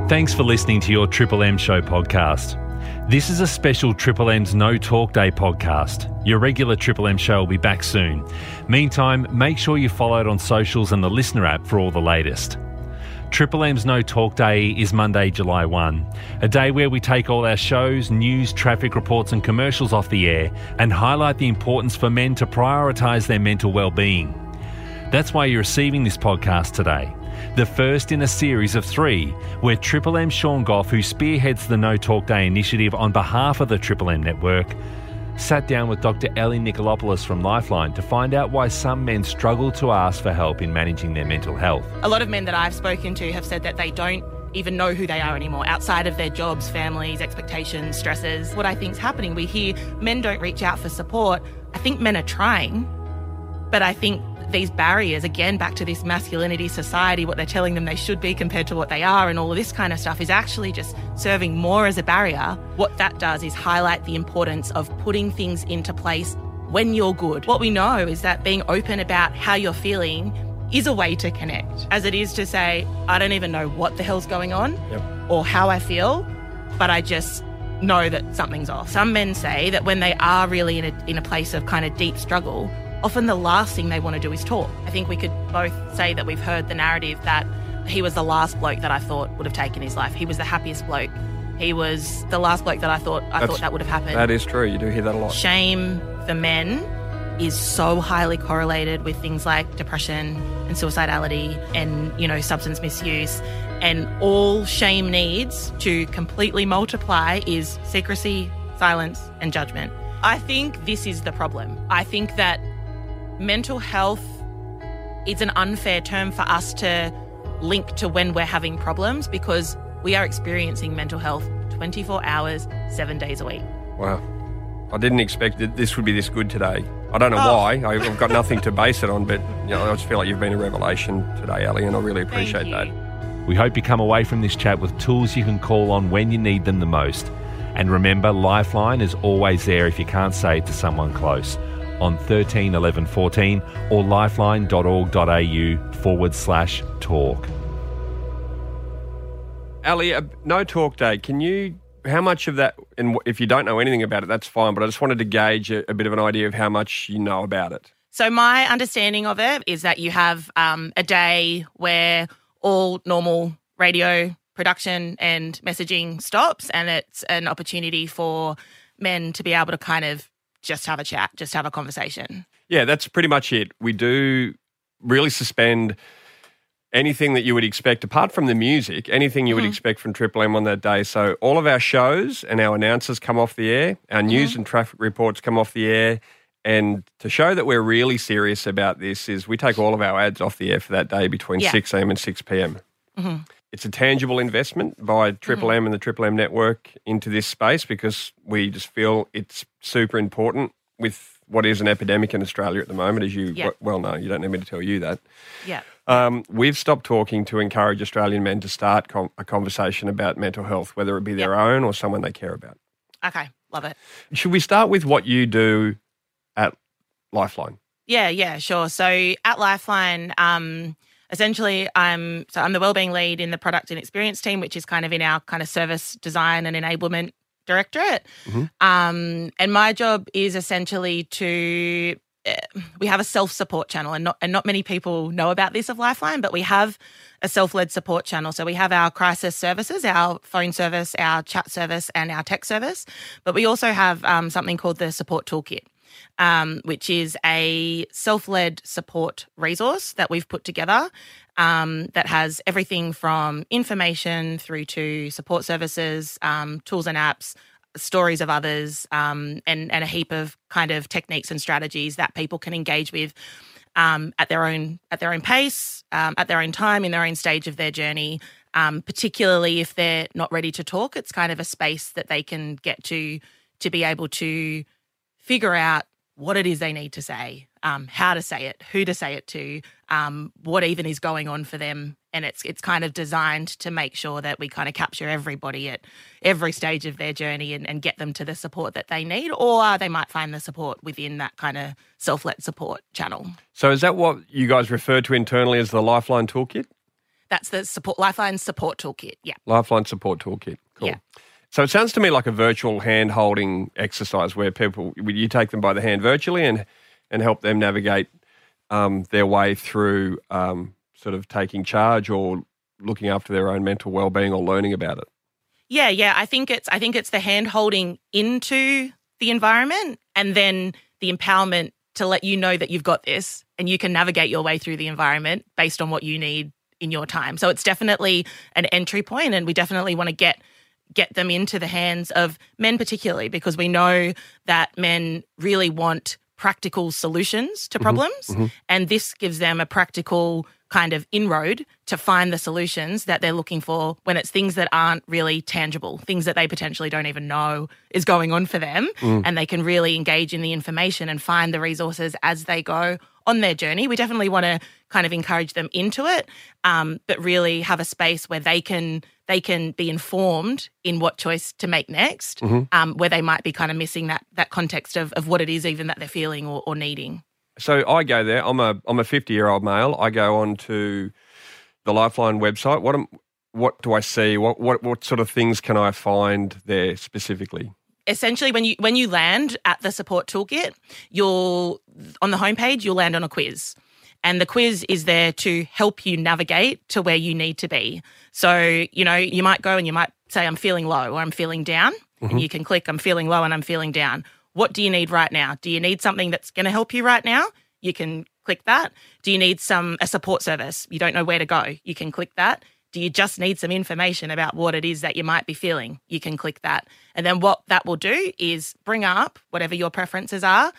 Thanks for listening to your Triple M Show podcast. This is a special Triple M's No Talk Day podcast. Your regular Triple M Show will be back soon. Meantime, make sure you follow it on socials and the Listener app for all the latest. Triple M's No Talk Day is Monday, July 1, a day where we take all our shows, news, traffic reports and commercials off the air and highlight the importance for men to prioritise their mental well-being. That's why you're receiving this podcast today. The first in a series of 3, where Triple M Sean Goff, who spearheads the No Talk Day initiative on behalf of the Triple M network, sat down with Dr. Ellie Nikolopoulos from Lifeline to find out why some men struggle to ask for help in managing their mental health. A lot of men that I've spoken to have said that they don't even know who they are anymore, outside of their jobs, families, expectations, stresses. What I think is happening, we hear men don't reach out for support. I think men are trying, but I think these barriers, again, back to this masculinity society, what they're telling them they should be compared to what they are and all of this kind of stuff is actually just serving more as a barrier. What that does is highlight the importance of putting things into place when you're good. What we know is that being open about how you're feeling is a way to connect, as it is to say, I don't even know what the hell's going on or how I feel, but I just know that something's off. Some men say that when they are really in a place of kind of deep struggle, often the last thing they want to do is talk. I think we could both say that we've heard the narrative that he was the last bloke that I thought would have taken his life. He was the happiest bloke. He was the last bloke that I thought that would have happened. That is true. You do hear that a lot. Shame for men is so highly correlated with things like depression and suicidality and, substance misuse. And all shame needs to completely multiply is secrecy, silence, and judgment. I think this is the problem. I think that mental health is an unfair term for us to link to when we're having problems, because we are experiencing mental health 24 hours, 7 days a week. Wow. I didn't expect that this would be this good today. I don't know why. I've got nothing to base it on, but I just feel like you've been a revelation today, Ellie, and I really appreciate that. We hope you come away from this chat with tools you can call on when you need them the most. And remember, Lifeline is always there if you can't say it to someone close, on 13 11 14 or lifeline.org.au/talk. Ali, No Talk Day, how much of that, and if you don't know anything about it, that's fine, but I just wanted to gauge a bit of an idea of how much you know about it. So my understanding of it is that you have a day where all normal radio production and messaging stops, and it's an opportunity for men to be able to kind of just have a chat, just have a conversation. Yeah, that's pretty much it. We do really suspend anything that you would expect, apart from the music, anything you would expect from Triple M on that day. So all of our shows and our announcers come off the air, our news and traffic reports come off the air, and to show that we're really serious about this is we take all of our ads off the air for that day between 6 a.m. and 6 p.m. It's a tangible investment by Triple M and the Triple M network into this space, because we just feel it's super important with what is an epidemic in Australia at the moment, as you well know. You don't need me to tell you that. Yeah. We've stopped talking to encourage Australian men to start a conversation about mental health, whether it be their own or someone they care about. Okay, love it. Should we start with what you do at Lifeline? Yeah, sure. So at Lifeline, essentially, I'm the wellbeing lead in the product and experience team, which is kind of in our kind of service design and enablement directorate. And my job is essentially we have a self-support channel, and not many people know about this of Lifeline, but we have a self-led support channel. So we have our crisis services, our phone service, our chat service, and our tech service. But we also have something called the Support Toolkit, which is a self-led support resource that we've put together that has everything from information through to support services, tools and apps, stories of others, and a heap of kind of techniques and strategies that people can engage with at their own pace, at their own time, in their own stage of their journey. Particularly if they're not ready to talk, it's kind of a space that they can get to be able to figure out what it is they need to say, how to say it, who to say it to, what even is going on for them. And it's kind of designed to make sure that we kind of capture everybody at every stage of their journey and get them to the support that they need, or they might find the support within that kind of self-led support channel. So is that what you guys refer to internally as the Lifeline Toolkit? That's the Lifeline support toolkit. Yeah. Lifeline support toolkit. Cool. Yeah. So it sounds to me like a virtual hand-holding exercise where you take them by the hand virtually and help them navigate their way through sort of taking charge or looking after their own mental well-being or learning about it. Yeah. I think it's the hand holding into the environment and then the empowerment to let you know that you've got this and you can navigate your way through the environment based on what you need in your time. So it's definitely an entry point, and we definitely want to get them into the hands of men particularly, because we know that men really want practical solutions to problems, and this gives them a practical kind of inroad to find the solutions that they're looking for when it's things that aren't really tangible, things that they potentially don't even know is going on for them, and they can really engage in the information and find the resources as they go on their journey. We definitely want to kind of encourage them into it, but really have a space where they can be informed in what choice to make next, where they might be kind of missing that context of what it is even that they're feeling or needing. So I go there. I'm a 50-year-old male. I go on to the Lifeline website. What do I see? What sort of things can I find there specifically? Essentially, when you land at the support toolkit, on the homepage you'll land on a quiz. And the quiz is there to help you navigate to where you need to be. So, you might go and you might say, I'm feeling low or I'm feeling down. And you can click, I'm feeling low and I'm feeling down. What do you need right now? Do you need something that's going to help you right now? You can click that. Do you need a support service? You don't know where to go. You can click that. Do you just need some information about what it is that you might be feeling? You can click that. And then what that will do is bring up whatever your preferences are,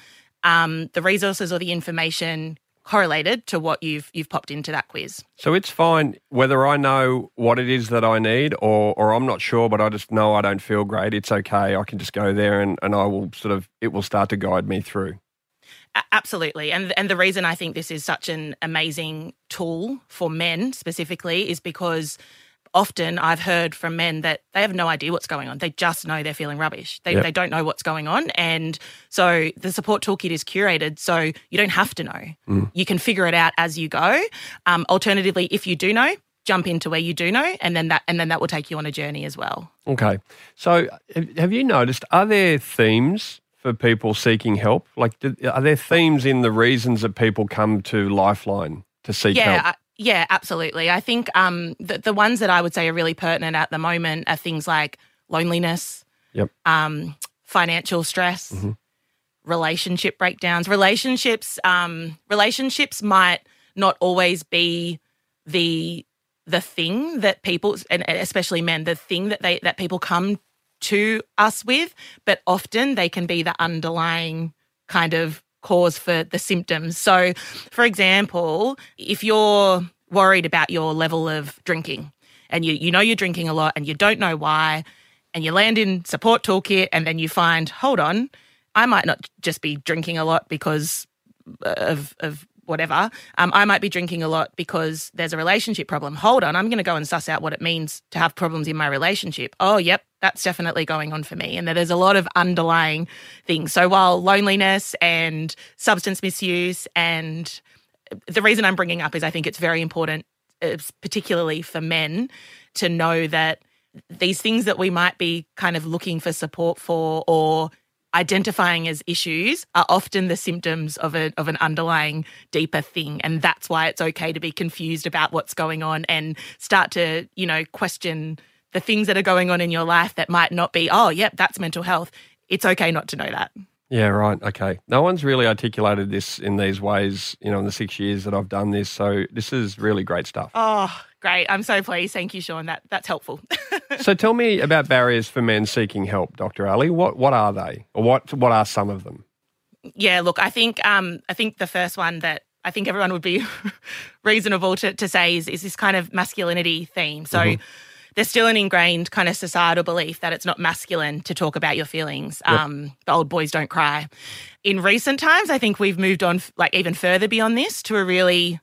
the resources or the information correlated to what you've popped into that quiz. So it's fine whether I know what it is that I need or I'm not sure, but I just know I don't feel great. It's okay. I can just go there and I will it will start to guide me through. Absolutely. And the reason I think this is such an amazing tool for men specifically is because often I've heard from men that they have no idea what's going on. They just know they're feeling rubbish. They don't know what's going on. And so the support toolkit is curated so you don't have to know. You can figure it out as you go. Alternatively, if you do know, jump into where you do know, and then that will take you on a journey as well. Okay. So have you noticed, are there themes for people seeking help? Like, are there themes in the reasons that people come to Lifeline to seek help? Yeah, absolutely. I think the ones that I would say are really pertinent at the moment are things like loneliness, financial stress, relationship breakdowns. Relationships might not always be the thing that people, and especially men, the thing that people come to us with, but often they can be the underlying kind of cause for the symptoms. So, for example, if you're worried about your level of drinking and you know you're drinking a lot and you don't know why, and you land in support toolkit and then you find, hold on, I might not just be drinking a lot because of whatever. I might be drinking a lot because there's a relationship problem. Hold on, I'm going to go and suss out what it means to have problems in my relationship. Oh, yep, that's definitely going on for me. And there's a lot of underlying things. So while loneliness and substance misuse, and the reason I'm bringing up is I think it's very important, particularly for men, to know that these things that we might be kind of looking for support for or identifying as issues are often the symptoms of an underlying deeper thing. And that's why it's okay to be confused about what's going on and start to, question the things that are going on in your life that might not be, oh, yep, that's mental health. It's okay not to know that. Yeah, right. Okay. No one's really articulated this in these ways, in the 6 years that I've done this. So this is really great stuff. Oh, great. I'm so pleased. Thank you, Sean. That's helpful. So tell me about barriers for men seeking help, Dr. Ali. What are they, or what are some of them? Yeah, look, I think the first one that I think everyone would be reasonable to say is this kind of masculinity theme. So there's still an ingrained kind of societal belief that it's not masculine to talk about your feelings. The old boys don't cry. In recent times, I think we've moved on even further beyond this to a really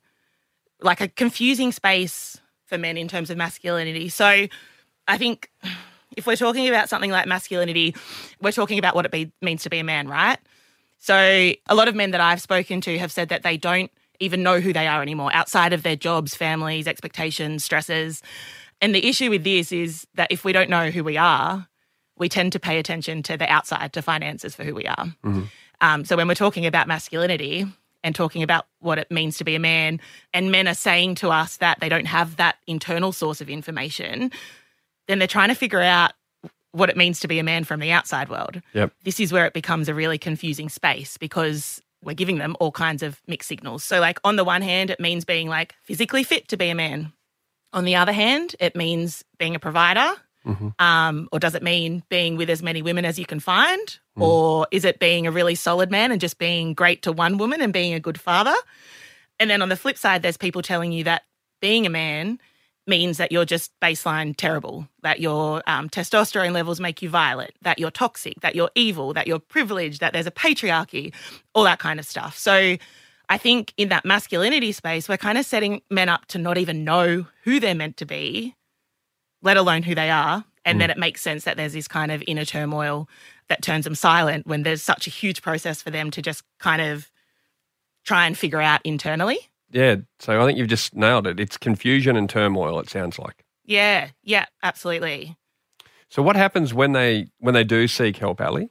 a confusing space for men in terms of masculinity. So I think if we're talking about something like masculinity, we're talking about what it means to be a man, right? So a lot of men that I've spoken to have said that they don't even know who they are anymore outside of their jobs, families, expectations, stresses. And the issue with this is that if we don't know who we are, we tend to pay attention to the outside to find answers for who we are. So when we're talking about masculinity and talking about what it means to be a man, and men are saying to us that they don't have that internal source of information, then they're trying to figure out what it means to be a man from the outside world. Yep. This is where it becomes a really confusing space because we're giving them all kinds of mixed signals. So like on the one hand, it means being like physically fit to be a man. On the other hand, it means being a provider. Or does it mean being with as many women as you can find? Or is it being a really solid man and just being great to one woman and being a good father? And then on the flip side, there's people telling you that being a man means that you're just baseline terrible, that your testosterone levels make you violent, that you're toxic, that you're evil, that you're privileged, that there's a patriarchy, all that kind of stuff. So I think in that masculinity space, we're kind of setting men up to not even know who they're meant to be, let alone who they are. And then it makes sense that there's this kind of inner turmoil that turns them silent when there's such a huge process for them to just kind of try and figure out internally. Yeah, so I think you've just nailed it. It's confusion and turmoil, it sounds like. Yeah, absolutely. So what happens when they do seek help, Ali?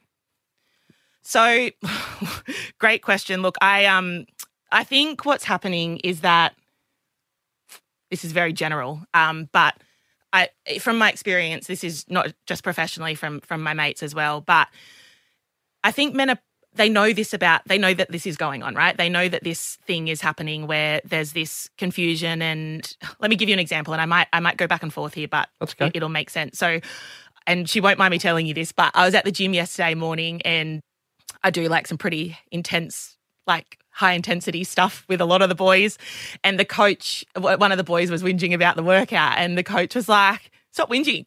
So, great question. Look, I think what's happening is that this is very general, but from my experience, this is not just professionally from my mates as well, but I think men they know that this is going on, right? They know that this thing is happening where there's this confusion. And let me give you an example, and I might go back and forth here, but that's okay. It'll make sense. So, and she won't mind me telling you this, but I was at the gym yesterday morning and I do like some pretty intense, like high intensity stuff with a lot of the boys. And the coach, one of the boys was whinging about the workout, and the coach was like, "Stop whinging."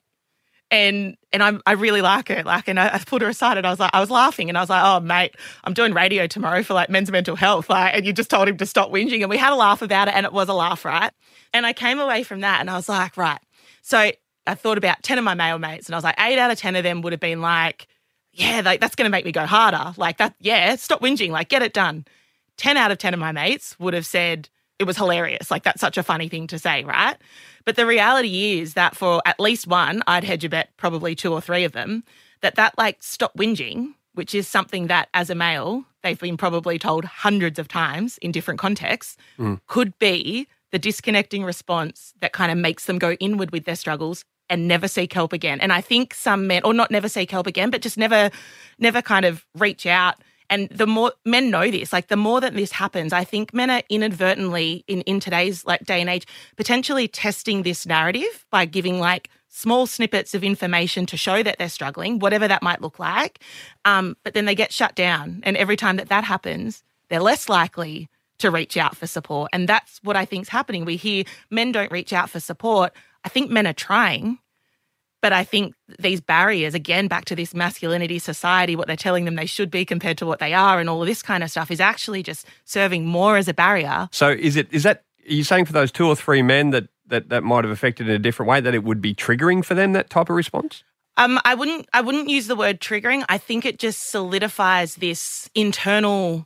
And I really like it. And I pulled her aside and I was laughing and I was like, "Oh mate, I'm doing radio tomorrow for like men's mental health." And you just told him to stop whinging, and we had a laugh about it, and it was a laugh, right? And I came away from that and I was like, right. So I thought about 10 of my male mates, and I was like, 8 out of 10 of them would have been like, yeah, that's going to make me go harder. Like that, yeah, stop whinging, like get it done. 10 out of 10 of my mates would have said it was hilarious. Like that's such a funny thing to say, right? But the reality is that for at least one, I'd hedge a bet, probably 2 or 3 of them, that like stop whinging, which is something that as a male, they've been probably told hundreds of times in different contexts, could be the disconnecting response that kind of makes them go inward with their struggles and never seek help again. And I think some men, or not never seek help again, but just never kind of reach out. And the more men know this, like the more that this happens, I think men are inadvertently in today's like day and age, potentially testing this narrative by giving like small snippets of information to show that they're struggling, whatever that might look like. But then they get shut down. And every time that happens, they're less likely to reach out for support. And that's what I think is happening. We hear men don't reach out for support. I think men are trying. But I think these barriers, again, back to this masculinity society, what they're telling them they should be compared to what they are and all of this kind of stuff is actually just serving more as a barrier. So are you saying for those 2 or 3 men that might have affected in a different way, that it would be triggering for them, that type of response? I wouldn't use the word triggering. I think it just solidifies this internal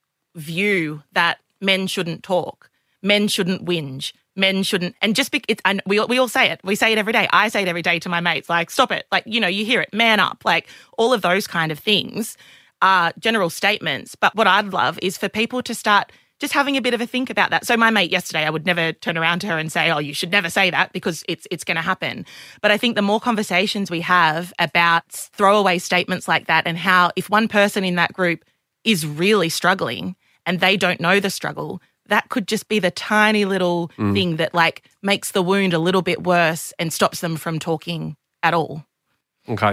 view that men shouldn't talk, men shouldn't whinge, men shouldn't, and just we all say it. We say it every day. I say it every day to my mates, like, stop it. Like, you hear it, man up. Like, all of those kind of things are general statements. But what I'd love is for people to start just having a bit of a think about that. So my mate yesterday, I would never turn around to her and say, "Oh, you should never say that," because it's going to happen. But I think the more conversations we have about throwaway statements like that, and how if one person in that group is really struggling and they don't know the struggle, that could just be the tiny little thing that like makes the wound a little bit worse and stops them from talking at all. Okay.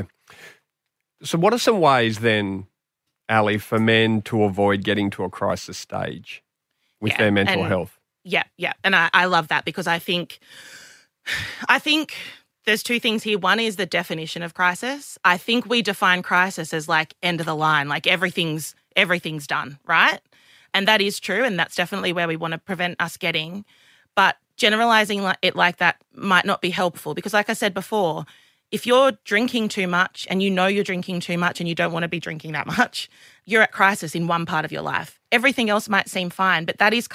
So what are some ways then, Ali, for men to avoid getting to a crisis stage with their mental health? Yeah. And I love that, because I think there's 2 things here. One is the definition of crisis. I think we define crisis as like end of the line, like everything's done, right? And that is true, and that's definitely where we want to prevent us getting. But generalizing it like that might not be helpful, because like I said before, if you're drinking too much and you know you're drinking too much and you don't want to be drinking that much, you're at crisis in one part of your life. Everything else might seem fine, but that is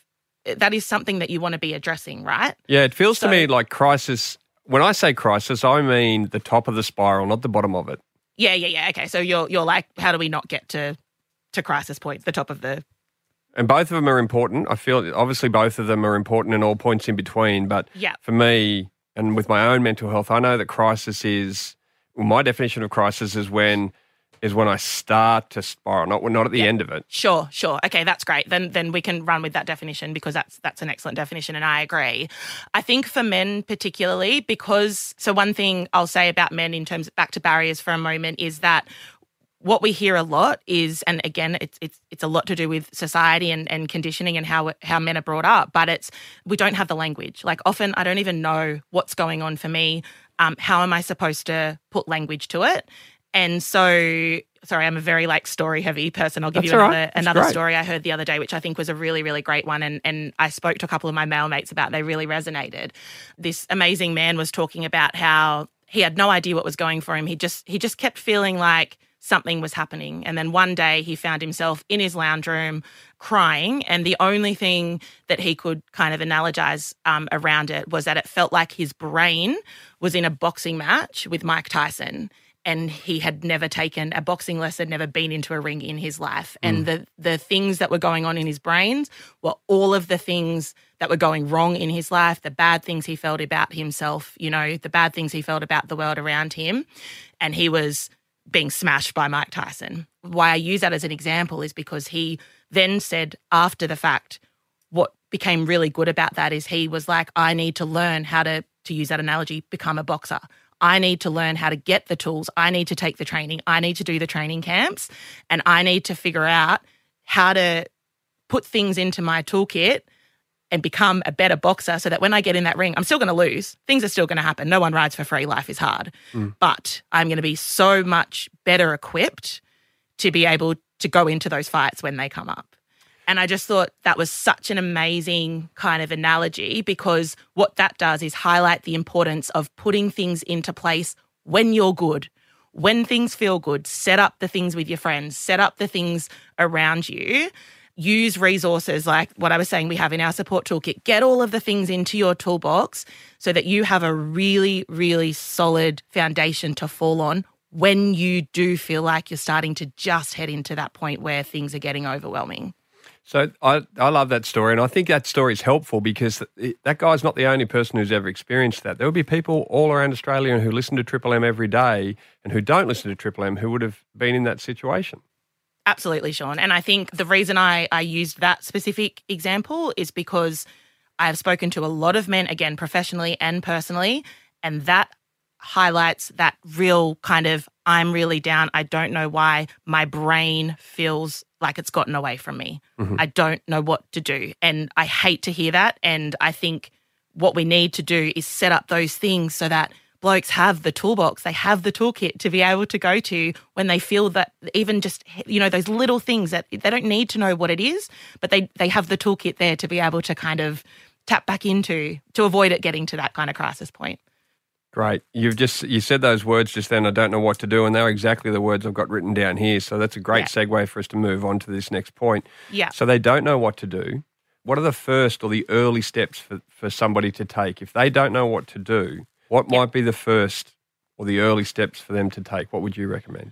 something that you want to be addressing, right? Yeah, it feels to me like crisis. When I say crisis, I mean the top of the spiral, not the bottom of it. Yeah. Okay, so you're like, how do we not get to crisis point, the top of the... And both of them are important. I feel obviously both of them are important in all points in between. But for me, and with my own mental health, I know that crisis is, well, my definition of crisis is when I start to spiral, not at the end of it. Sure. Okay, that's great. Then we can run with that definition because that's an excellent definition, and I agree. I think for men particularly, so one thing I'll say about men in terms of back to barriers for a moment is that what we hear a lot is, and again, it's a lot to do with society and conditioning and how men are brought up, but we don't have the language. Like often I don't even know what's going on for me. How am I supposed to put language to it? And so, sorry, I'm a very story-heavy person. I'll give you another story I heard the other day, which I think was a really, really great one. And I spoke to a couple of my male mates about. They really resonated. This amazing man was talking about how he had no idea what was going for him. He just kept feeling like something was happening. And then one day he found himself in his lounge room crying. And the only thing that he could kind of analogize around it was that it felt like his brain was in a boxing match with Mike Tyson. And he had never taken a boxing lesson, never been into a ring in his life. And the things that were going on in his brains were all of the things that were going wrong in his life, the bad things he felt about himself, the bad things he felt about the world around him. And he was being smashed by Mike Tyson. Why I use that as an example is because he then said after the fact, what became really good about that is he was like, I need to learn how to use that analogy, become a boxer. I need to learn how to get the tools. I need to take the training. I need to do the training camps. And I need to figure out how to put things into my toolkit and become a better boxer so that when I get in that ring, I'm still going to lose. Things are still going to happen. No one rides for free. Life is hard. But I'm going to be so much better equipped to be able to go into those fights when they come up. And I just thought that was such an amazing kind of analogy because what that does is highlight the importance of putting things into place when you're good, when things feel good. Set up the things with your friends, set up the things around you. Use resources like what I was saying we have in our support toolkit. Get all of the things into your toolbox so that you have a really, really solid foundation to fall on when you do feel like you're starting to just head into that point where things are getting overwhelming. So I love that story, and I think that story is helpful because that guy's not the only person who's ever experienced that. There will be people all around Australia who listen to Triple M every day and who don't listen to Triple M who would have been in that situation. Absolutely, Sean. And I think the reason I used that specific example is because I have spoken to a lot of men, again, professionally and personally, and that highlights that real kind of, I'm really down. I don't know why my brain feels like it's gotten away from me. I don't know what to do. And I hate to hear that. And I think what we need to do is set up those things so that blokes have the toolbox, they have the toolkit to be able to go to when they feel that even just, those little things that they don't need to know what it is, but they have the toolkit there to be able to kind of tap back into to avoid it getting to that kind of crisis point. Great. You said those words just then, I don't know what to do, and they're exactly the words I've got written down here. So that's a great segue for us to move on to this next point. Yeah. So they don't know what to do. What are the first or the early steps for somebody to take? If they don't know what to do, what might be the first or the early steps for them to take? What would you recommend?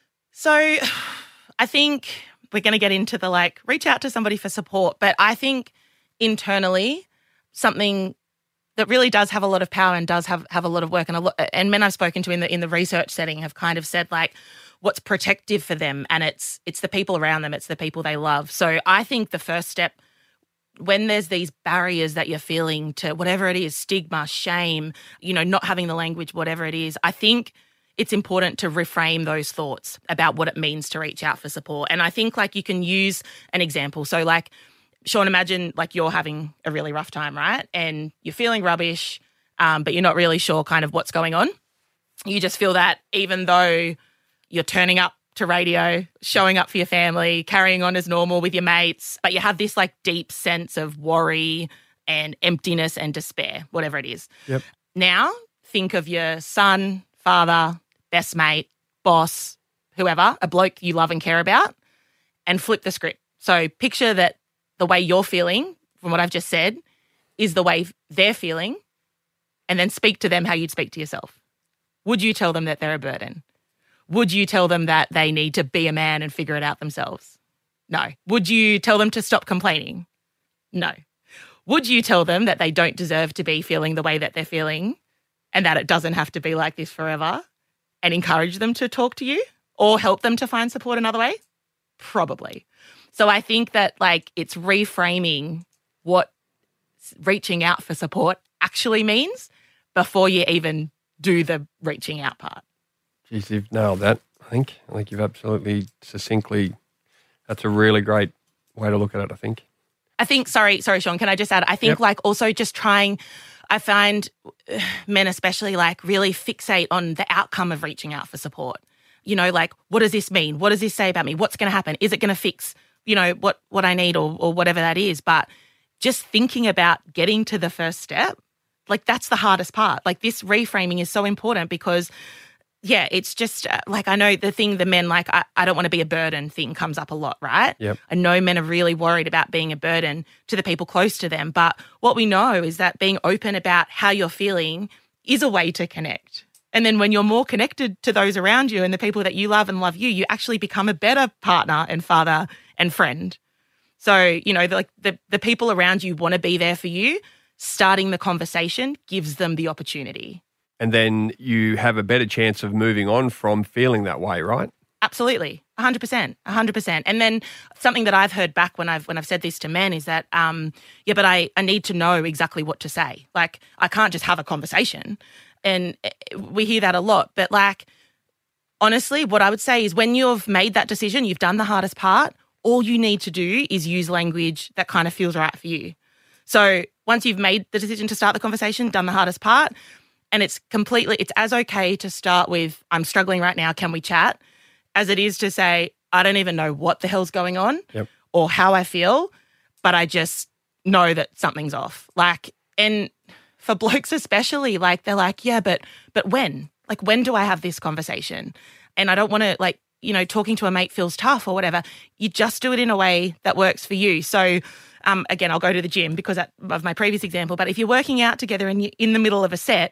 So I think we're going to get into the reach out to somebody for support, but I think internally something that really does have a lot of power and does have a lot of work, and men I've spoken to in the research setting have kind of said what's protective for them, and it's the people around them, it's the people they love. So I think the first step when there's these barriers that you're feeling to whatever it is, stigma, shame, not having the language, whatever it is, I think it's important to reframe those thoughts about what it means to reach out for support. And I think you can use an example. So Sean, imagine you're having a really rough time, right? And you're feeling rubbish, but you're not really sure kind of what's going on. You just feel that even though you're turning up to radio, showing up for your family, carrying on as normal with your mates, but you have this deep sense of worry and emptiness and despair, whatever it is. Yep. Now, think of your son, father, best mate, boss, whoever, a bloke you love and care about, and flip the script. So picture that the way you're feeling, from what I've just said, is the way they're feeling, and then speak to them how you'd speak to yourself. Would you tell them that they're a burden? Would you tell them that they need to be a man and figure it out themselves? No. Would you tell them to stop complaining? No. Would you tell them that they don't deserve to be feeling the way that they're feeling and that it doesn't have to be like this forever, and encourage them to talk to you or help them to find support another way? Probably. So I think that it's reframing what reaching out for support actually means before you even do the reaching out part. Geez, you've nailed that, I think. I think you've absolutely succinctly, that's a really great way to look at it, I think. I think, sorry, Sean, can I just add, I think also just trying, I find men especially really fixate on the outcome of reaching out for support. What does this mean? What does this say about me? What's going to happen? Is it going to fix, what I need or whatever that is? But just thinking about getting to the first step, that's the hardest part. This reframing is so important because it's just I know the men I don't want to be a burden thing comes up a lot, right? Yep. I know men are really worried about being a burden to the people close to them. But what we know is that being open about how you're feeling is a way to connect. And then when you're more connected to those around you and the people that you love and love you, you actually become a better partner and father and friend. So, the people around you want to be there for you. Starting the conversation gives them the opportunity. And then you have a better chance of moving on from feeling that way, right? Absolutely. 100%. And then something that I've heard back when I've said this to men is that, but I need to know exactly what to say. I can't just have a conversation. And we hear that a lot. But honestly, what I would say is when you've made that decision, you've done the hardest part, all you need to do is use language that kind of feels right for you. So once you've made the decision to start the conversation, done the hardest part, and it's as okay to start with, I'm struggling right now, can we chat? As it is to say, I don't even know what the hell's going on or how I feel, but I just know that something's off. And for blokes especially, they're but when? When do I have this conversation? And I don't want to talking to a mate feels tough or whatever. You just do it in a way that works for you. So again, I'll go to the gym because of my previous example, but if you're working out together and you're in the middle of a set,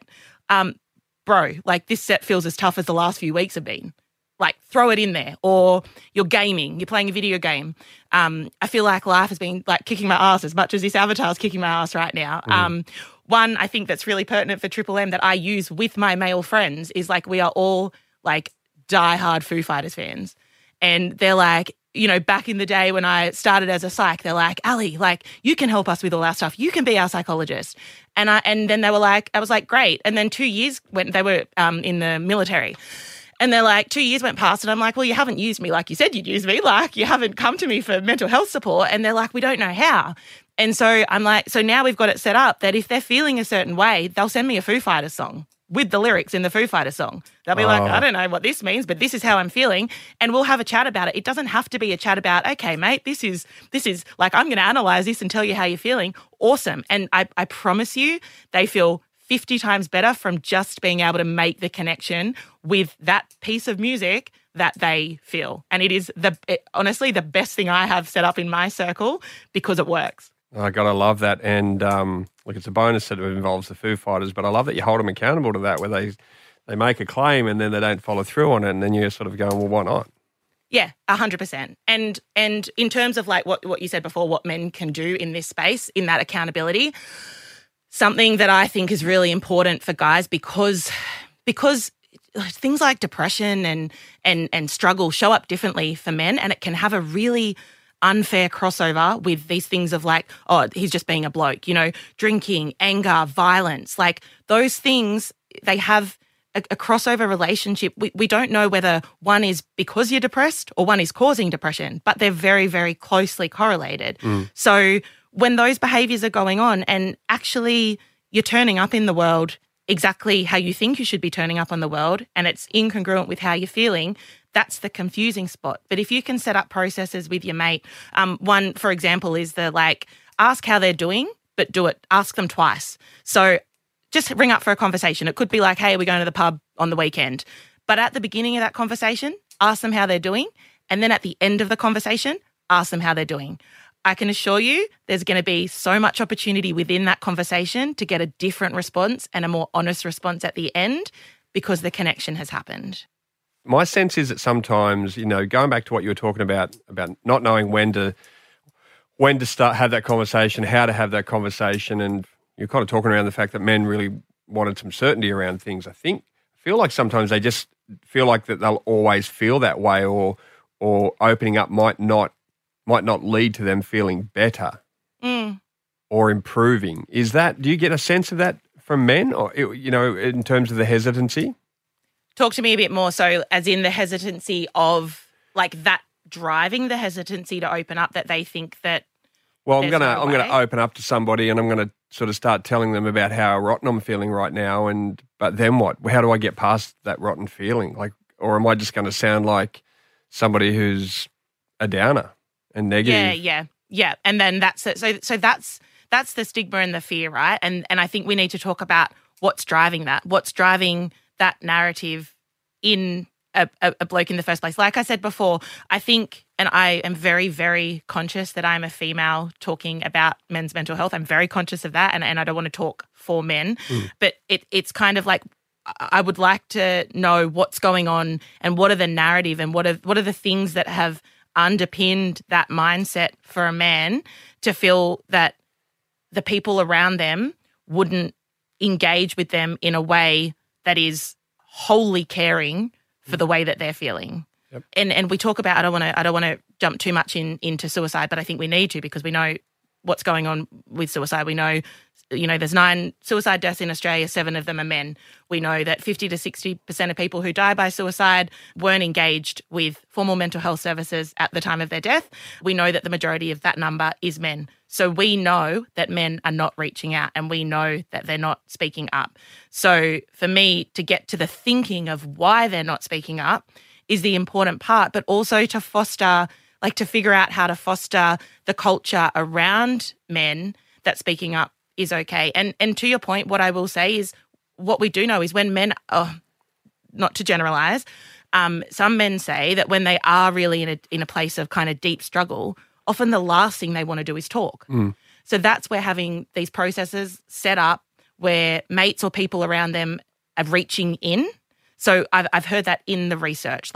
bro, this set feels as tough as the last few weeks have been. Throw it in there. Or you're gaming, you're playing a video game. I feel like life has been kicking my ass as much as this avatar's kicking my ass right now. One, I think that's really pertinent for Triple M that I use with my male friends is we are all diehard Foo Fighters fans. And they're back in the day when I started as a psych, they're Ali, you can help us with all our stuff. You can be our psychologist. And then they were I was great. And then 2 years when they were in the military. And they're 2 years went past and I'm well, you haven't used me like you said you'd use me. You haven't come to me for mental health support. And they're we don't know how. And so I'm so now we've got it set up that if they're feeling a certain way, they'll send me a Foo Fighters song with the lyrics in the Foo Fighters song. They'll be I don't know what this means, but this is how I'm feeling. And we'll have a chat about it. It doesn't have to be a chat about, okay, mate, this is I'm going to analyze this and tell you how you're feeling. Awesome. And I promise you, they feel 50 times better from just being able to make the connection with that piece of music that they feel. And it is honestly the best thing I have set up in my circle because it works. I got to love that. And it's a bonus that it involves the Foo Fighters, but I love that you hold them accountable to that where they make a claim and then they don't follow through on it and then you're sort of going, well, why not? Yeah, 100%. And in terms of what you said before, what men can do in this space, in that accountability, something that I think is really important for guys because things like depression and struggle show up differently for men, and it can have a really unfair crossover with these things of he's just being a bloke, drinking, anger, violence, those things, they have a crossover relationship. We don't know whether one is because you're depressed or one is causing depression, but they're very, very closely correlated. So when those behaviors are going on and actually you're turning up in the world exactly how you think you should be turning up on the world and it's incongruent with how you're feeling, that's the confusing spot. But if you can set up processes with your mate, one, for example, is ask how they're doing, but ask them twice. So just ring up for a conversation. It could be like, hey, we're going to the pub on the weekend. But at the beginning of that conversation, ask them how they're doing. And then at the end of the conversation, ask them how they're doing. I can assure you there's going to be so much opportunity within that conversation to get a different response and a more honest response at the end because the connection has happened. My sense is that sometimes, going back to what you were talking about not knowing when to start, have that conversation, how to have that conversation, and you're kind of talking around the fact that men really wanted some certainty around things. I feel like sometimes they just feel like that they'll always feel that way, or opening up might not lead to them feeling better or improving. Do you get a sense of that from men, or in terms of the hesitancy? Talk to me a bit more. So, as in the hesitancy of like that driving the hesitancy to open up, that they think that. Well, I'm gonna open up to somebody, and I'm gonna sort of start telling them about how rotten I'm feeling right now, but then what? How do I get past that rotten feeling? Or am I just going to sound like somebody who's a downer and negative? Yeah. And then that's it. So that's the stigma and the fear, right? And I think we need to talk about what's driving that. What's driving that narrative in a bloke in the first place? Like I said before, I think, and I am very, very conscious that I'm a female talking about men's mental health. I'm very conscious of that, and I don't want to talk for men, but it's kind of like I would like to know what's going on and what are the narrative and what are the things that have underpinned that mindset for a man to feel that the people around them wouldn't engage with them in a way that is wholly caring for the way that they're feeling. Yep. And we talk about, I don't want to jump too much into suicide, but I think we need to, because we know what's going on with suicide. We know, there's 9 suicide deaths in Australia, 7 of them are men. We know that 50 to 60% of people who die by suicide weren't engaged with formal mental health services at the time of their death. We know that the majority of that number is men. So we know that men are not reaching out, and we know that they're not speaking up. So for me to get to the thinking of why they're not speaking up is the important part, but also to figure out how to foster the culture around men that speaking up is okay. And to your point, what I will say is what we do know is when men, not to generalize, some men say that when they are really in a place of kind of deep struggle, often the last thing they want to do is talk. So that's where having these processes set up where mates or people around them are reaching in. So I've heard that in the research.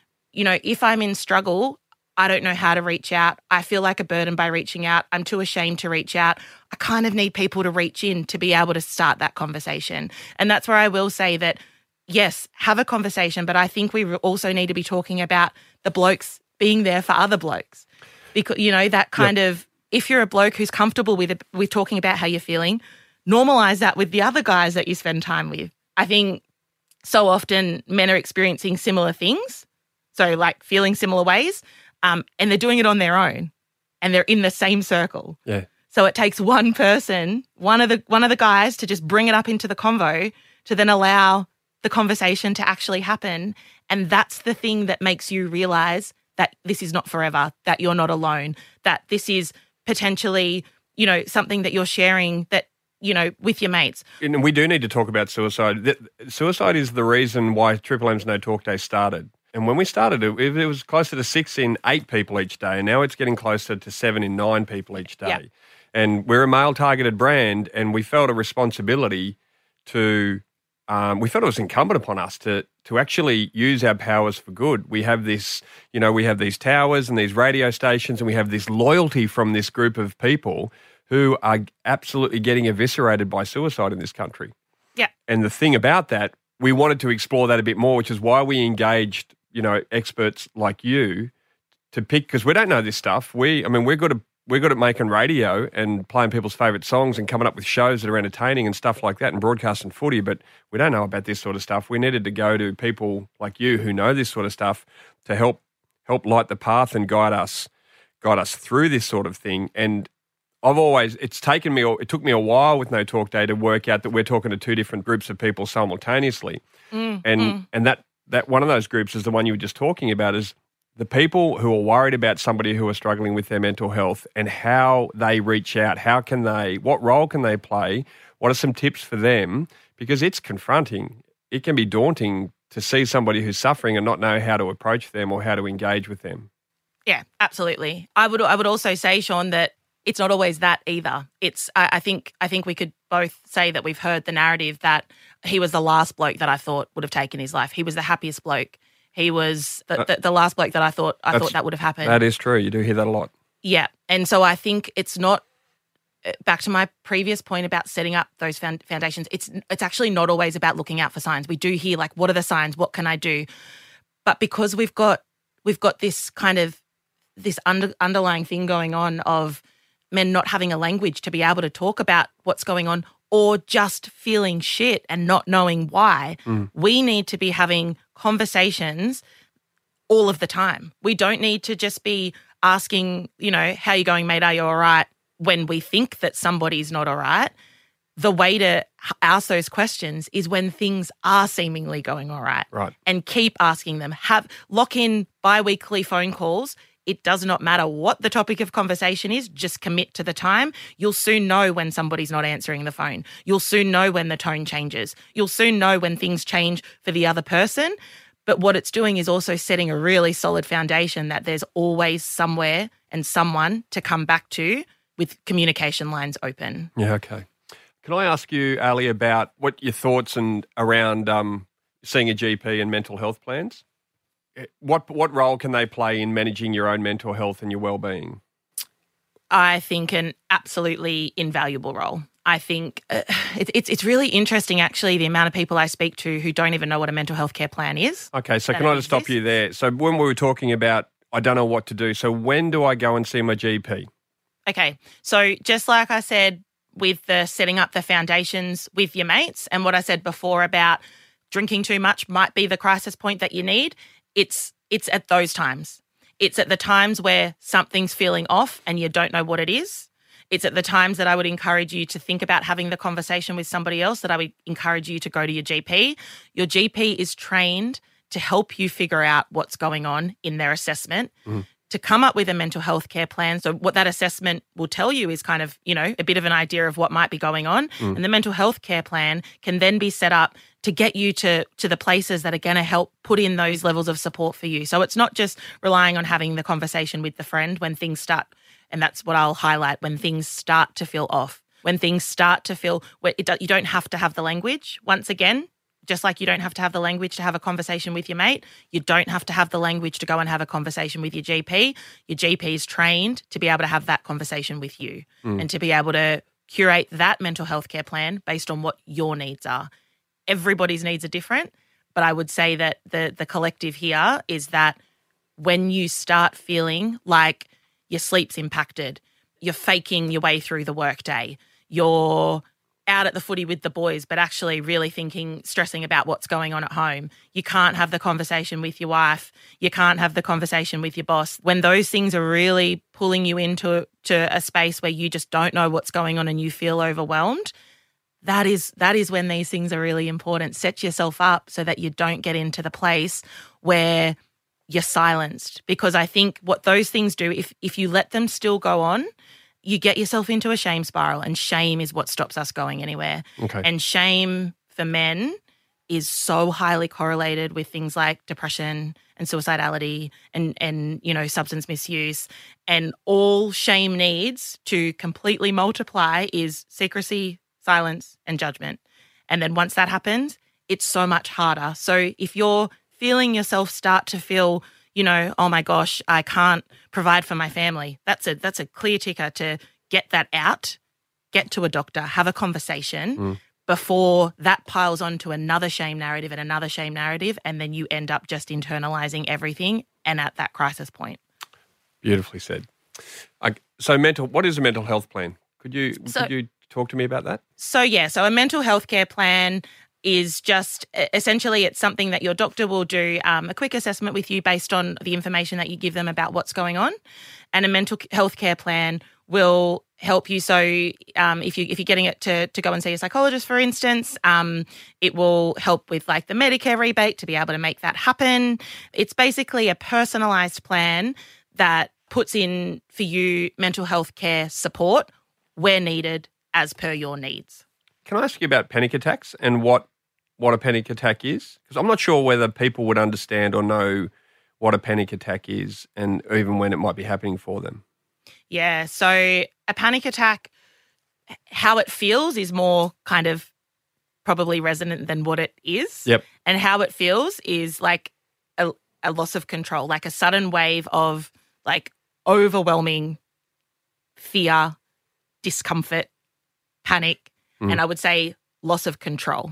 If I'm in struggle, I don't know how to reach out. I feel like a burden by reaching out. I'm too ashamed to reach out. I kind of need people to reach in to be able to start that conversation. And that's where I will say that, yes, have a conversation, but I think we also need to be talking about the blokes being there for other blokes. Because, that kind of, if you're a bloke who's comfortable with talking about how you're feeling, normalize that with the other guys that you spend time with. I think so often men are experiencing similar things, so like feeling similar ways, and they're doing it on their own, and they're in the same circle. Yeah. So it takes one person, one of the guys, to just bring it up into the convo to then allow the conversation to actually happen. And that's the thing that makes you realize that this is not forever, that you're not alone, that this is potentially, something that you're sharing that, with your mates. And we do need to talk about suicide. Suicide is the reason why Triple M's No Talk Day started. And when we started, it was closer to 6 in 8 people each day. And now it's getting closer to 7 in 9 people each day. Yep. And we're a male-targeted brand, and we felt a responsibility to, we felt it was incumbent upon us to actually use our powers for good. We have this, we have these towers and these radio stations, and we have this loyalty from this group of people who are absolutely getting eviscerated by suicide in this country. Yeah. And the thing about that, we wanted to explore that a bit more, which is why we engaged, experts like you to pick, because we don't know this stuff. We're good at making radio and playing people's favourite songs and coming up with shows that are entertaining and stuff like that and broadcasting footy, but we don't know about this sort of stuff. We needed to go to people like you who know this sort of stuff to help light the path and guide us through this sort of thing. And it took me a while with No Talk Day to work out that we're talking to 2 different groups of people simultaneously. And that one of those groups is the one you were just talking about, is the people who are worried about somebody who are struggling with their mental health and how they reach out. What role can they play? What are some tips for them? Because it's confronting. It can be daunting to see somebody who's suffering and not know how to approach them or how to engage with them. Yeah, absolutely. I would also say, Sean, that it's not always that either. I think we could both say that we've heard the narrative that he was the last bloke that I thought would have taken his life. He was the happiest bloke. He was the last bloke that I thought that would have happened. That is true. You do hear that a lot. Yeah. And so I think it's not, back to my previous point about setting up those foundations, it's actually not always about looking out for signs. We do hear like, what are the signs? What can I do? But because we've got this kind of this underlying thing going on of men not having a language to be able to talk about what's going on or just feeling shit and not knowing why, we need to be having conversations all of the time. We don't need to just be asking, how you going, mate? Are you all right? When we think that somebody's not all right. The way to ask those questions is when things are seemingly going all right. Right. And keep asking them. Lock in bi-weekly phone calls. It does not matter what the topic of conversation is, just commit to the time. You'll soon know when somebody's not answering the phone. You'll soon know when the tone changes. You'll soon know when things change for the other person. But what it's doing is also setting a really solid foundation that there's always somewhere and someone to come back to with communication lines open. Yeah, okay. Can I ask you, Ali, about what your thoughts around seeing a GP and mental health plans? What role can they play in managing your own mental health and your well-being? I think an absolutely invaluable role. I think it's really interesting, actually, the amount of people I speak to who don't even know what a mental health care plan is. Okay, so can I just stop you there? So when we were talking about, I don't know what to do, so when do I go and see my GP? Okay, so just like I said with the setting up the foundations with your mates and what I said before about drinking too much might be the crisis point that you need, it's at those times. It's at the times where something's feeling off and you don't know what it is. It's at the times that I would encourage you to think about having the conversation with somebody else, that I would encourage you to go to your GP. Your GP is trained to help you figure out what's going on in their assessment, to come up with a mental health care plan. So what that assessment will tell you is kind of, a bit of an idea of what might be going on. And the mental health care plan can then be set up to get you to the places that are going to help put in those levels of support for you. So it's not just relying on having the conversation with the friend when things start, and that's what I'll highlight, when things start to feel off, when things start to feel, you don't have to have the language. Once again, just like you don't have to have the language to have a conversation with your mate, you don't have to have the language to go and have a conversation with your GP. Your GP is trained to be able to have that conversation with you and to be able to curate that mental health care plan based on what your needs are. Everybody's needs are different, but I would say that the collective here is that when you start feeling like your sleep's impacted, you're faking your way through the workday, you're out at the footy with the boys, but actually really stressing about what's going on at home. You can't have the conversation with your wife. You can't have the conversation with your boss. When those things are really pulling you into a space where you just don't know what's going on and you feel overwhelmed, that is when these things are really important. Set yourself up so that you don't get into the place where you're silenced. Because I think what those things do, if you let them still go on, you get yourself into a shame spiral, and shame is what stops us going anywhere. Okay. And shame for men is so highly correlated with things like depression and suicidality and substance misuse. And all shame needs to completely multiply is secrecy, silence, and judgment. And then once that happens, it's so much harder. So if you're feeling yourself start to feel, oh my gosh, I can't provide for my family, that's a clear ticker to get that out, get to a doctor, have a conversation before that piles onto another shame narrative and another shame narrative, and then you end up just internalizing everything and at that crisis point. Beautifully said. So what is a mental health plan? Could you talk to me about that? So a mental health care plan is just essentially, it's something that your doctor will do a quick assessment with you based on the information that you give them about what's going on. And a mental health care plan will help you. So if you're getting it to go and see a psychologist, for instance, it will help with like the Medicare rebate to be able to make that happen. It's basically a personalised plan that puts in for you mental health care support where needed as per your needs. Can I ask you about panic attacks and what a panic attack is? Because I'm not sure whether people would understand or know what a panic attack is and even when it might be happening for them. Yeah, so a panic attack, how it feels is more kind of probably resonant than what it is. Yep. And how it feels is like a loss of control, like a sudden wave of like overwhelming fear, discomfort, panic, and I would say loss of control.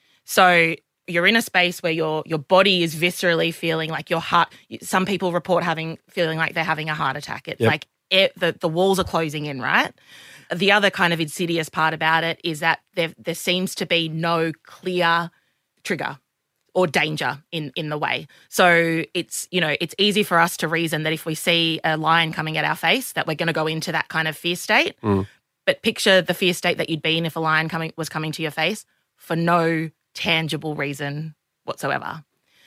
So you're in a space where your body is viscerally feeling like your heart. Some people report feeling like they're having a heart attack. It's like the walls are closing in, right? The other kind of insidious part about it is that there seems to be no clear trigger or danger in the way. So it's easy for us to reason that if we see a lion coming at our face, that we're going to go into that kind of fear state. But picture the fear state that you'd be in if a lion was coming to your face for no tangible reason whatsoever.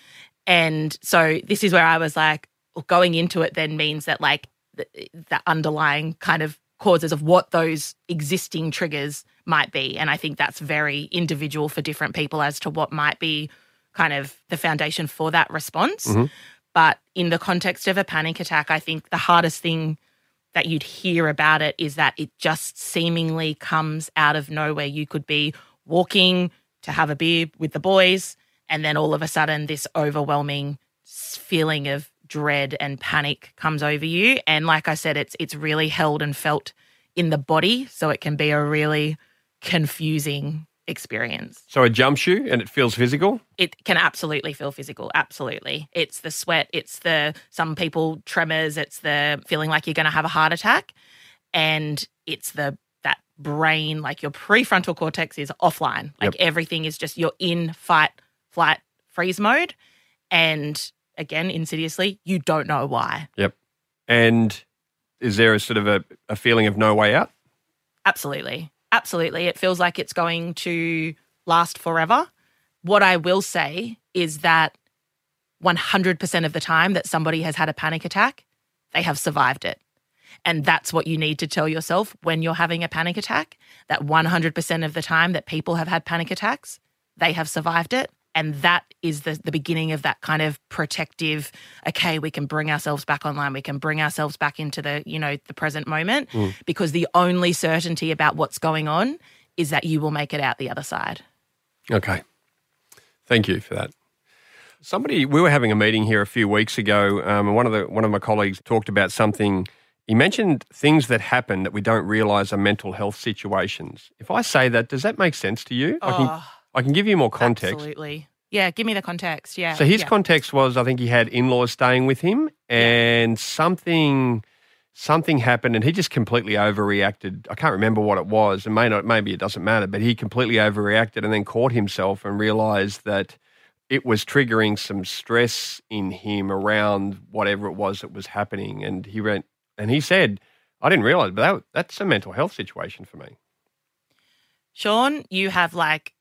And so this is where I was like, well, going into it then means that like the underlying kind of causes of what those existing triggers might be. And I think that's very individual for different people as to what might be kind of the foundation for that response. But in the context of a panic attack, I think the hardest thing that you'd hear about it is that it just seemingly comes out of nowhere. You could be walking to have a beer with the boys, and then all of a sudden this overwhelming feeling of dread and panic comes over you. And like I said, it's really held and felt in the body, so it can be a really confusing experience. So it jumps you and it feels physical? It can absolutely feel physical, absolutely. It's the sweat, it's some people tremors, it's the feeling like you're going to have a heart attack, and it's that brain, like your prefrontal cortex is offline. Like everything is just, you're in fight, flight, freeze mode, and again, insidiously, you don't know why. Yep. And is there a sort of a feeling of no way out? Absolutely. Absolutely. It feels like it's going to last forever. What I will say is that 100% of the time that somebody has had a panic attack, they have survived it. And that's what you need to tell yourself when you're having a panic attack, that 100% of the time that people have had panic attacks, they have survived it. And that is the beginning of that kind of protective, okay, we can bring ourselves back online. We can bring ourselves back into the present moment, because the only certainty about what's going on is that you will make it out the other side. Okay. Thank you for that. We were having a meeting here a few weeks ago, and one of my colleagues talked about something. He mentioned things that happen that we don't realise are mental health situations. If I say that, does that make sense to you? I can give you more context. Absolutely. Yeah, give me the context. Yeah. So his context was, I think he had in-laws staying with him, and something happened, and he just completely overreacted. I can't remember what it was, and maybe it doesn't matter, but he completely overreacted and then caught himself and realised that it was triggering some stress in him around whatever it was that was happening. And he said, I didn't realise, but that's a mental health situation for me. Sean, you have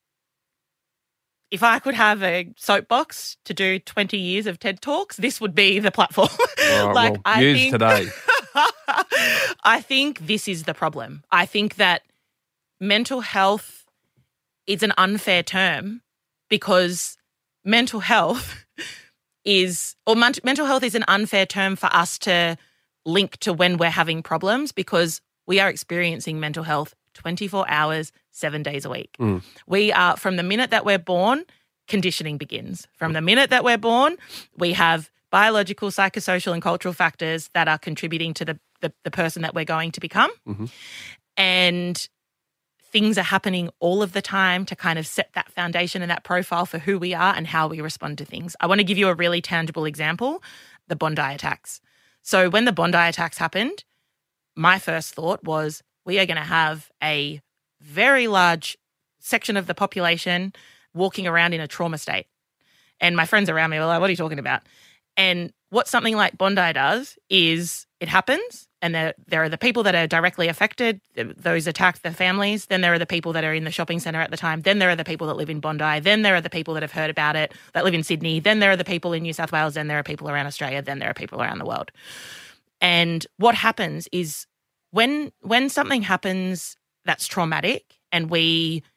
if I could have a soapbox to do 20 years of TED Talks, this would be the platform. Today. I think this is the problem. I think that mental health is an unfair term, because mental health is an unfair term for us to link to when we're having problems, because we are experiencing mental health 24 hours, 7 days a week. We are, from the minute that we're born, conditioning begins. From the minute that we're born, we have biological, psychosocial and cultural factors that are contributing to the person that we're going to become. And things are happening all of the time to kind of set that foundation and that profile for who we are and how we respond to things. I want to give you a really tangible example, the Bondi attacks. So when the Bondi attacks happened, my first thought was, we are going to have a very large section of the population walking around in a trauma state. And my friends around me were like, what are you talking about? And what something like Bondi does is it happens, and there are the people that are directly affected, those attack the families. Then there are the people that are in the shopping centre at the time. Then there are the people that live in Bondi. Then there are the people that have heard about it that live in Sydney. Then there are the people in New South Wales. Then there are people around Australia. Then there are people around the world. And what happens is when something happens that's traumatic and we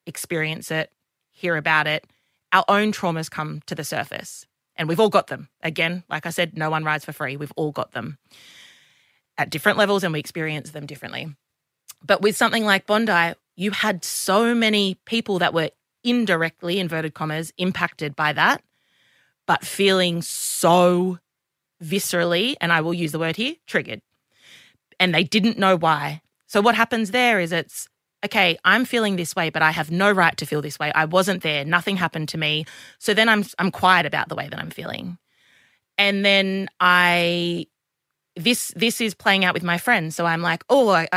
experience it, hear about it, our own traumas come to the surface. And we've all got them. Again, like I said, no one rides for free. We've all got them at different levels and we experience them differently. But with something like Bondi, you had so many people that were indirectly, inverted commas, impacted by that, but feeling so viscerally, and I will use the word here, triggered. And they didn't know why. So what happens there is it's, okay, I'm feeling this way, but I have no right to feel this way. I wasn't there. Nothing happened to me. So then I'm quiet about the way that I'm feeling. And then this is playing out with my friends. So I'm like,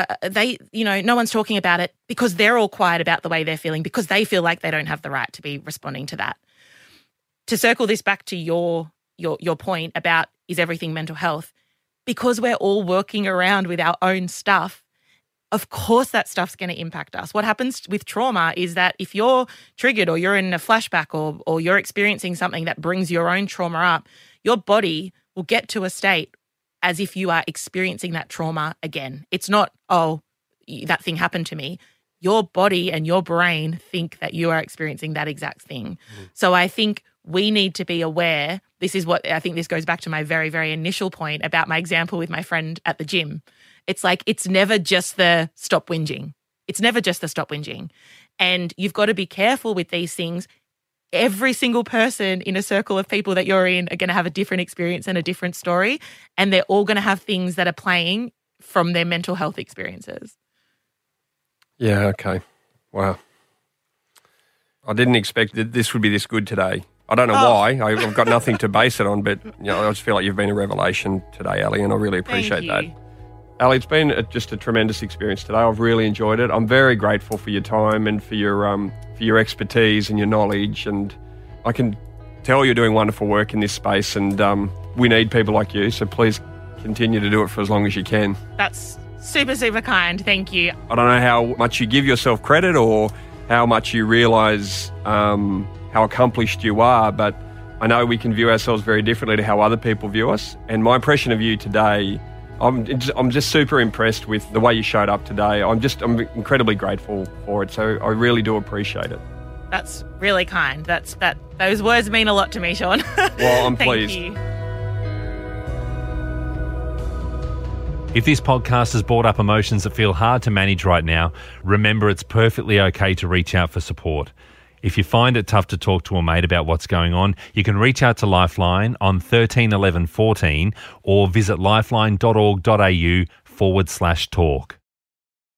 no one's talking about it because they're all quiet about the way they're feeling because they feel like they don't have the right to be responding to that. To circle this back to your point about is everything mental health, because we're all working around with our own stuff, of course that stuff's going to impact us. What happens with trauma is that if you're triggered or you're in a flashback or you're experiencing something that brings your own trauma up, your body will get to a state as if you are experiencing that trauma again. It's not, oh, that thing happened to me. Your body and your brain think that you are experiencing that exact thing. So I think we need to be aware. This is what I think this goes back to my very, very initial point about my example with my friend at the gym. It's like, it's never just the stop whinging. It's never just the stop whinging. And you've got to be careful with these things. Every single person in a circle of people that you're in are going to have a different experience and a different story. And they're all going to have things that are playing from their mental health experiences. Yeah, okay. Wow. I didn't expect that this would be this good today. I don't know why. I've got nothing to base it on, but I just feel like you've been a revelation today, Ali, and I really appreciate that. Ali, it's been just a tremendous experience today. I've really enjoyed it. I'm very grateful for your time and for your expertise and your knowledge, and I can tell you're doing wonderful work in this space, and we need people like you, so please continue to do it for as long as you can. That's super, super kind. Thank you. I don't know how much you give yourself credit or how much you realise how accomplished you are, but I know we can view ourselves very differently to how other people view us, and my impression of you today, I'm just super impressed with the way you showed up today. I'm incredibly grateful for it. So I really do appreciate it. That's really kind. Those words mean a lot to me, Sean. Well, I'm pleased. Thank you. If this podcast has brought up emotions that feel hard to manage right now, remember it's perfectly okay to reach out for support. If you find it tough to talk to a mate about what's going on, you can reach out to Lifeline on 13 11 14 or visit lifeline.org.au/talk.